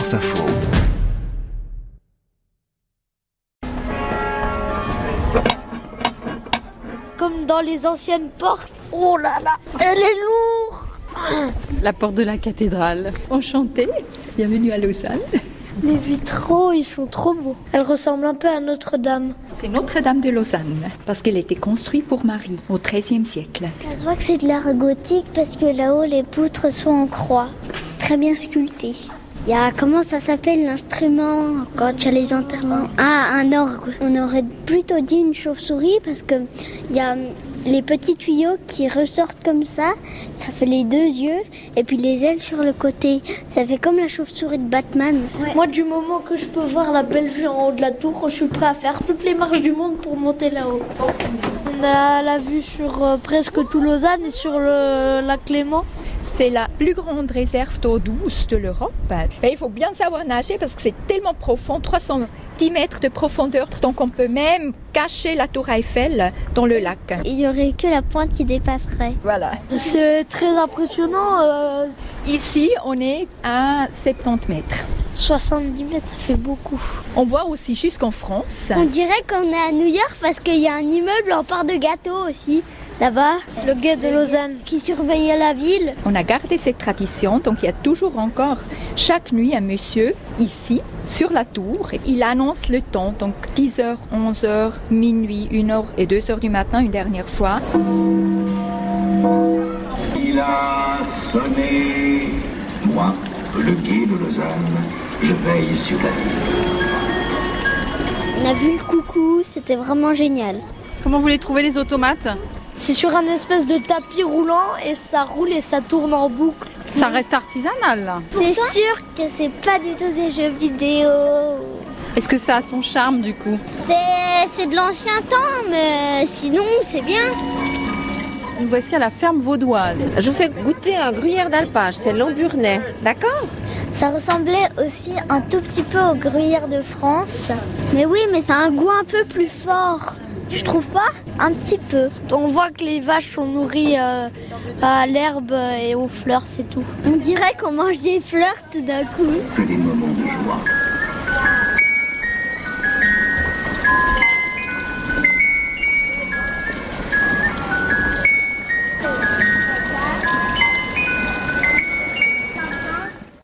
France Info. Comme dans les anciennes portes. Oh là là, elle est lourde. La porte de la cathédrale. Enchantée, bienvenue à Lausanne. Les vitraux, ils sont trop beaux. Elle ressemble un peu à Notre-Dame. C'est Notre-Dame de Lausanne, parce qu'elle a été construite pour Marie au XIIIe siècle. Ça se voit que c'est de l'art gothique parce que là-haut, les poutres sont en croix. C'est très bien sculpté. Il y a, comment ça s'appelle l'instrument quand tu as les enterrements? Ah, un orgue. On aurait plutôt dit une chauve-souris parce que il y a les petits tuyaux qui ressortent comme ça fait les deux yeux et puis les ailes sur le côté. Ça fait comme la chauve-souris de Batman. Ouais. Moi, du moment que je peux voir la belle vue en haut de la tour, je suis prêt à faire toutes les marches du monde pour monter là-haut. On a la vue sur presque tout Lausanne et sur le lac Léman. C'est la plus grande réserve d'eau douce de l'Europe. Et il faut bien savoir nager parce que c'est tellement profond, 310 mètres de profondeur, donc on peut même cacher la tour Eiffel dans le lac. Il n'y aurait que la pointe qui dépasserait. Voilà. C'est très impressionnant. Ici, on est à 70 mètres. 70 mètres, ça fait beaucoup. On voit aussi jusqu'en France. On dirait qu'on est à New York parce qu'il y a un immeuble en part de gâteau aussi. Là-bas, le guet de Lausanne qui surveillait la ville. On a gardé cette tradition, donc il y a toujours encore chaque nuit un monsieur ici sur la tour. Il annonce le temps, donc 10h, 11h, minuit, 1h et 2h du matin une dernière fois. Il a sonné, moi, le guet de Lausanne, je veille sur la ville. On a vu le coucou, c'était vraiment génial. Comment vous les trouvez les automates ? C'est sur un espèce de tapis roulant et ça roule et ça tourne en boucle. Ça reste artisanal là. C'est sûr que c'est pas du tout des jeux vidéo. Est-ce que ça a son charme du coup ? C'est de l'ancien temps, mais sinon c'est bien. Nous voici à la ferme vaudoise. Je vous fais goûter un gruyère d'alpage, c'est l'Emburnais, d'accord ? Ça ressemblait aussi un tout petit peu au gruyère de France. Mais oui, mais ça a un goût un peu plus fort. Tu trouves pas ? Un petit peu. On voit que les vaches sont nourries à l'herbe et aux fleurs, c'est tout. On dirait qu'on mange des fleurs tout d'un coup. Que des moments de joie.